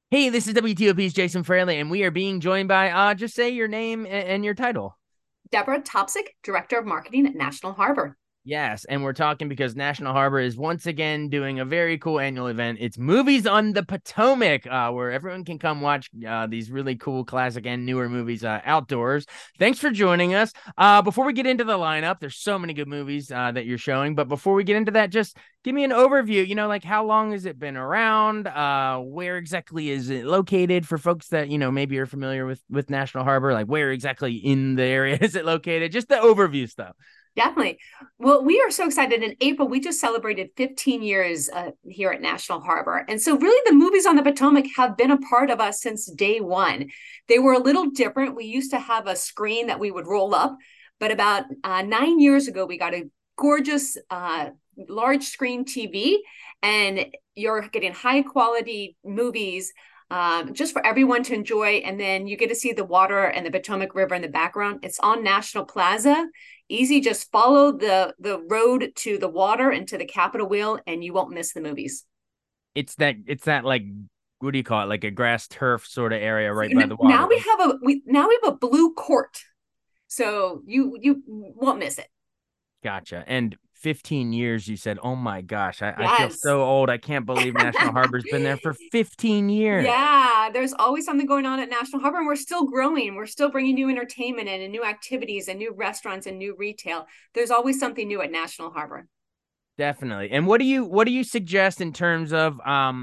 Hey, this is WTOP's Jason Fraley, and we are being joined by just say your name and your title. Deborah Topsic, Director of Marketing at National Harbor. Yes, and we're talking because National Harbor is once again doing a very cool annual event. It's Movies on the Potomac, where everyone can come watch these really cool classic and newer movies outdoors. Thanks for joining us. Before we get into the lineup, there's so many good movies that you're showing. But before we get into that, just give me an overview. Like how long has it been around? Where exactly is it located for folks that maybe are familiar with National Harbor? Like where exactly in the area is it located? Just the overview stuff. Definitely. Well, we are so excited. In April, we just celebrated 15 years here at National Harbor. And so, really, the movies on the Potomac have been a part of us since day one. They were a little different. We used to have a screen that we would roll up, but about 9 years ago, we got a gorgeous large screen TV, and you're getting high quality movies just for everyone to enjoy. And then you get to see the water and the Potomac River in the background. It's on National Plaza. Easy, just follow the road to the water and to the Capitol wheel, and you won't miss the movies. It's that like what do you call it? Like a grass turf sort of area right by the water, Now we right? have a blue court, so you won't miss it. Gotcha. And 15 years, you said, oh my gosh, I feel Yes. so old. I can't believe National Harbor's been there for 15 years. Yeah, there's always something going on at National Harbor, and we're still growing. We're still bringing new entertainment in and new activities and new restaurants and new retail. There's always something new at National Harbor. Definitely. And what do you suggest in terms of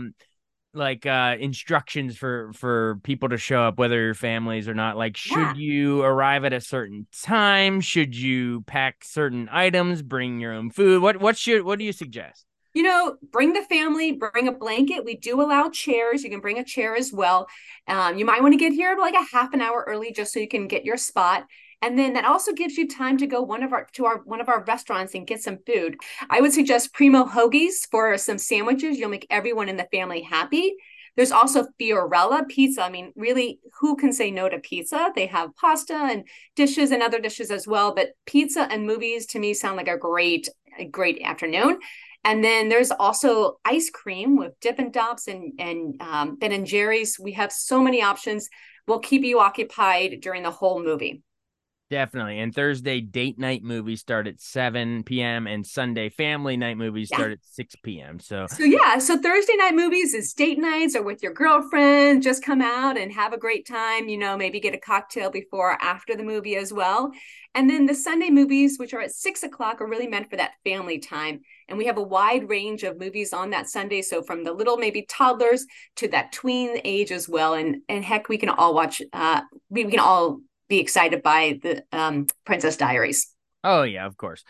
like instructions for people to show up, whether your families or not? Like, should Yeah. you arrive at a certain time? Should you pack certain items, bring your own food? What do you suggest? Bring the family, bring a blanket. We do allow chairs. You can bring a chair as well. You might want to get here like a half an hour early just so you can get your spot. And then that also gives you time to go one of our restaurants and get some food. I would suggest Primo Hoagies for some sandwiches. You'll make everyone in the family happy. There's also Fiorella pizza. I mean, really, who can say no to pizza? They have pasta and dishes and other dishes as well. But pizza and movies to me sound like a great afternoon. And then there's also ice cream with Dippin' Dots and Ben and Jerry's. We have so many options. We'll keep you occupied during the whole movie. Definitely. And Thursday date night movies start at 7 p.m. and Sunday family night movies Yeah. start at 6 p.m. So So Thursday night movies is date nights or with your girlfriend. Just come out and have a great time. Maybe get a cocktail before or after the movie as well. And then the Sunday movies, which are at 6 o'clock, are really meant for that family time. And we have a wide range of movies on that Sunday. So from the little maybe toddlers to that tween age as well. And heck, we can all watch. We can all be excited by the Princess Diaries. oh yeah, of course.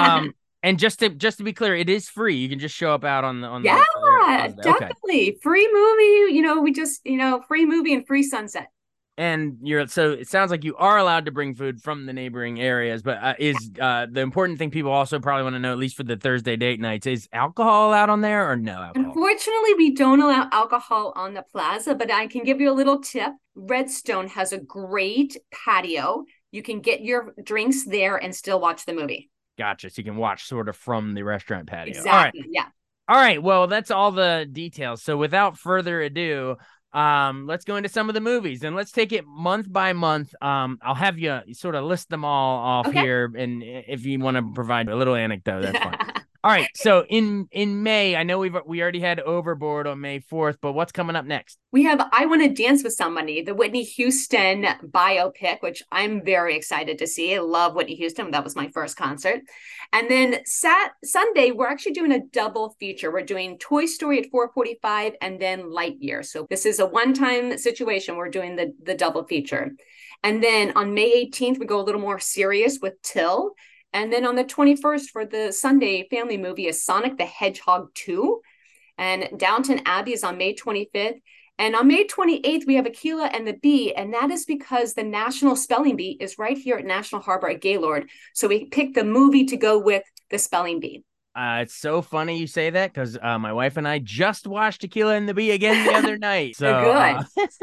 And just to be clear, it is free. You can just show up out on Yeah, the Plaza. Okay. definitely. Free movie, we just, free movie and free sunset. And so it sounds like you are allowed to bring food from the neighboring areas, but is the important thing people also probably want to know, at least for the Thursday date nights, is alcohol allowed on there or no alcohol? Unfortunately, we don't allow alcohol on the plaza, but I can give you a little tip. Redstone has a great patio. You can get your drinks there and still watch the movie. Gotcha. So you can watch sort of from the restaurant patio. All right. Exactly. Yeah. All right. Well, that's all the details. So without further ado, let's go into some of the movies and let's take it month by month. I'll have you sort of list them all off Okay. here, and if you want to provide a little anecdote, that's fine. All right. So in May, I know we already had Overboard on May 4th, but what's coming up next? We have I Want to Dance with Somebody, the Whitney Houston biopic, which I'm very excited to see. I love Whitney Houston. That was my first concert. And then Sunday, we're actually doing a double feature. We're doing Toy Story at 4:45 and then Lightyear. So this is a one-time situation. We're doing the double feature. And then on May 18th, we go a little more serious with Till. And then on the 21st for the Sunday family movie is Sonic the Hedgehog 2. And Downton Abbey is on May 25th. And on May 28th, we have Aquila and the Bee, and that is because the National Spelling Bee is right here at National Harbor at Gaylord. So we picked the movie to go with the Spelling Bee. It's so funny you say that because my wife and I just watched Tequila and the Bee again the other night. So Good.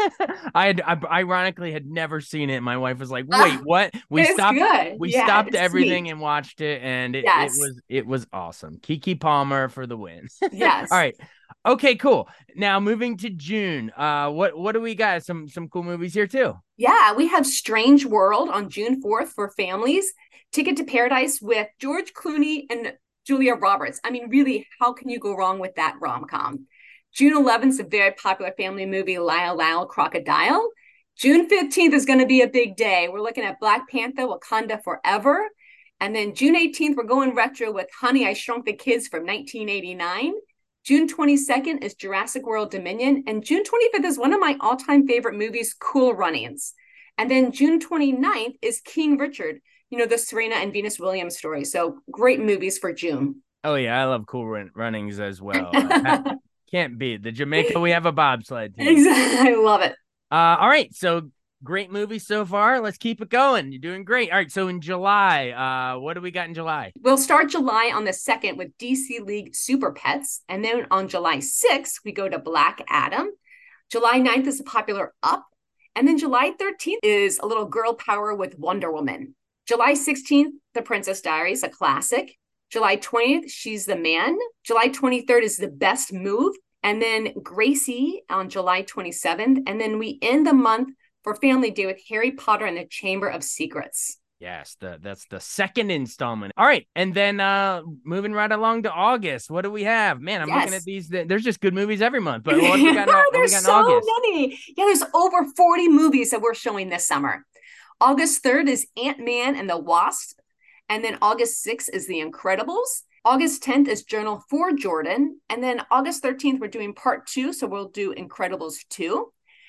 I ironically had never seen it. My wife was like, "Wait, Uh, what?" We it's stopped good. we Yeah, stopped it's everything sweet. and watched it, and it Yes. was it was awesome. Kiki Palmer for the win. All Yes. right. Okay, cool. Now moving to June. What do we got? Some cool movies here too. Yeah, we have Strange World on June 4th for families. Ticket to Paradise with George Clooney and Julia Roberts. I mean, really, how can you go wrong with that rom com? June 11th is a very popular family movie, Lyle Lyle Crocodile. June 15th is going to be a big day. We're looking at Black Panther, Wakanda Forever. And then June 18th, we're going retro with Honey, I Shrunk the Kids from 1989. June 22nd is Jurassic World Dominion. And June 25th is one of my all time favorite movies, Cool Runnings. And then June 29th is King Richard, the Serena and Venus Williams story. So great movies for June. Oh yeah, I love Cool Runnings as well. Can't beat the Jamaica. We have a bobsled team. Exactly. I love it. All right, so great movie so far. Let's keep it going. You're doing great. All right, so in July, what do we got in July? We'll start July on the 2nd with DC League Super Pets. And then on July 6th, we go to Black Adam. July 9th is a popular Up. And then July 13th is a little girl power with Wonder Woman. July 16th, The Princess Diaries, a classic. July 20th, She's the Man. July 23rd is The Best Move. And then Gracie on July 27th. And then we end the month for Family Day with Harry Potter and the Chamber of Secrets. Yes, that's the second installment. All right, and then moving right along to August, what do we have? Man, I'm looking at these. There's just good movies every month. But what do we got? There's so many. Yeah, there's over 40 movies that we're showing this summer. August 3rd is Ant-Man and the Wasp, and then August 6th is The Incredibles. August 10th is Journal for Jordan, and then August 13th we're doing part 2, so we'll do Incredibles 2.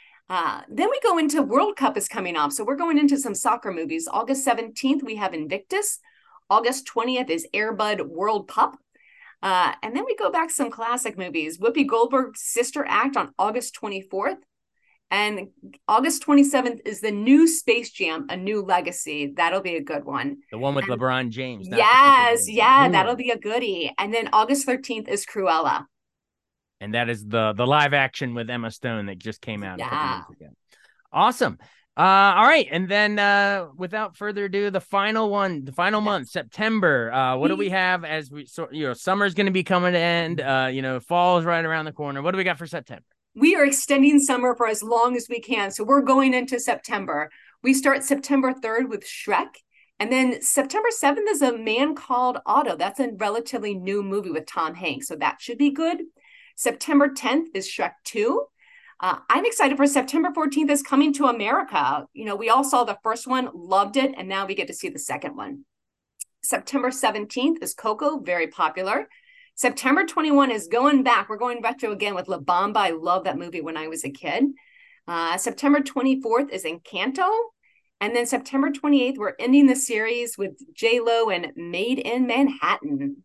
Then we go into World Cup is coming up. So we're going into some soccer movies. August 17th, we have Invictus. August 20th is Airbud World Pup. And then we go back some classic movies. Whoopi Goldberg's Sister Act on August 24th. And August 27th is the new Space Jam, A New Legacy. That'll be a good one. The one with LeBron James. Yes, yeah, that'll be a goodie. And then August 13th is Cruella. And that is the live action with Emma Stone that just came out a couple months ago. Awesome. All right. And then without further ado, the final month, September. What do we have as summer's going to be coming to end. Fall is right around the corner. What do we got for September? We are extending summer for as long as we can. So we're going into September. We start September 3rd with Shrek. And then September 7th is A Man Called Otto. That's a relatively new movie with Tom Hanks. So that should be good. September 10th is Shrek 2. I'm excited for September 14th is Coming to America. We all saw the first one, loved it, and now we get to see the second one. September 17th is Coco, very popular. September 21 is Going Back. We're going retro again with La Bamba. I love that movie when I was a kid. September 24th is Encanto. And then September 28th, we're ending the series with J-Lo and Made in Manhattan.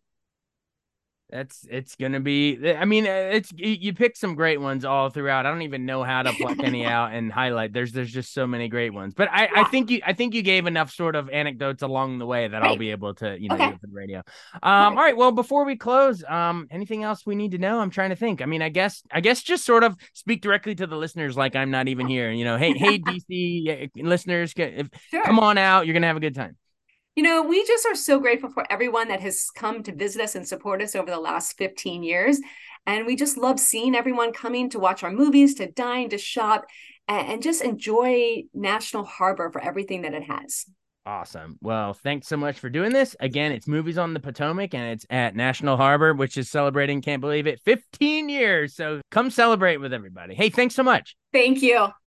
It's gonna be. I mean, you pick some great ones all throughout. I don't even know how to pluck any out and highlight. There's just so many great ones. But I think you gave enough sort of anecdotes along the way that I'll be able to do for the radio. All right. Well, before we close, anything else we need to know? I'm trying to think. I mean, I guess just sort of speak directly to the listeners, like I'm not even here. Hey DC listeners, come on out. You're gonna have a good time. We just are so grateful for everyone that has come to visit us and support us over the last 15 years. And we just love seeing everyone coming to watch our movies, to dine, to shop, and just enjoy National Harbor for everything that it has. Awesome. Well, thanks so much for doing this. Again, it's Movies on the Potomac, and it's at National Harbor, which is celebrating, can't believe it, 15 years. So come celebrate with everybody. Hey, thanks so much. Thank you.